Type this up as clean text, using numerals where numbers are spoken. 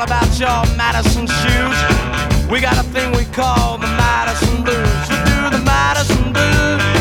about your Madison shoes. We got a thing we call the Madison Blues. We do the Madison Blues.